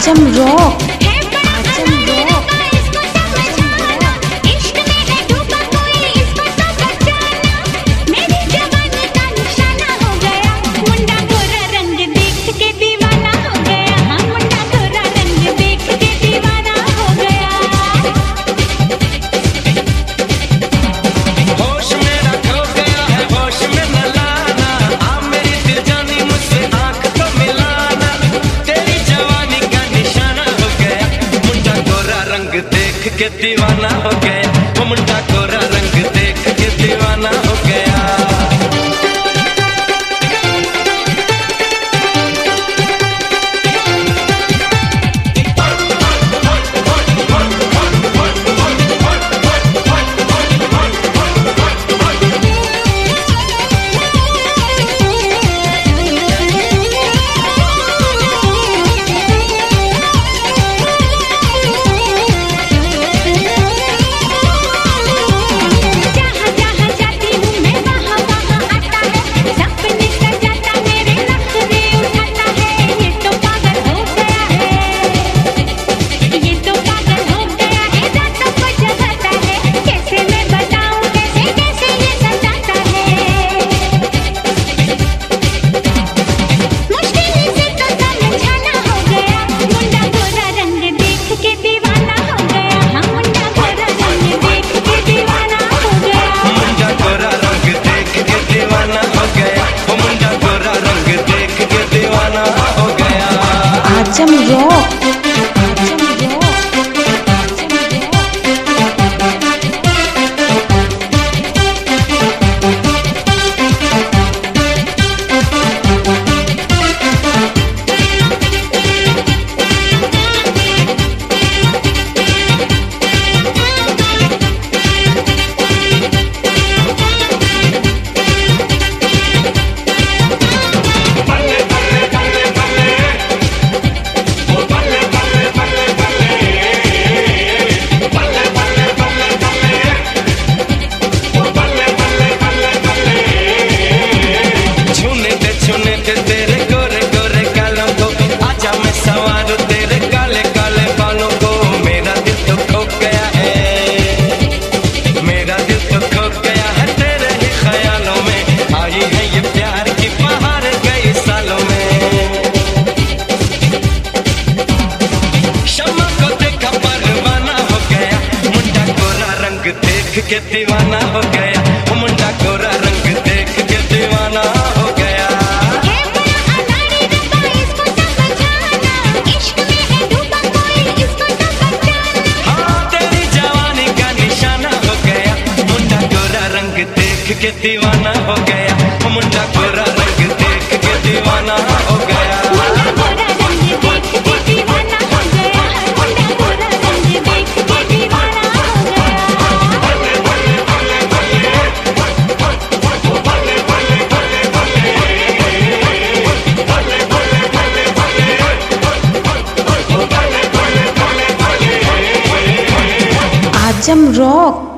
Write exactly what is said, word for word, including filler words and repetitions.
आजम rock. के दीवाना हो गया वो मुंडा गोरा रंग देख के दीवाना हो गया। आजम रॉक। के दीवाना हो गया वो मुंडा गोरा रंग देख के दीवाना हो गया। हाँ तेरी जवानी का निशाना हो गया मुंडा गोरा रंग देख के दीवाना हो गया वो मुंडा गोरा रंग देख के दीवाना हो गया। आजम रॉक।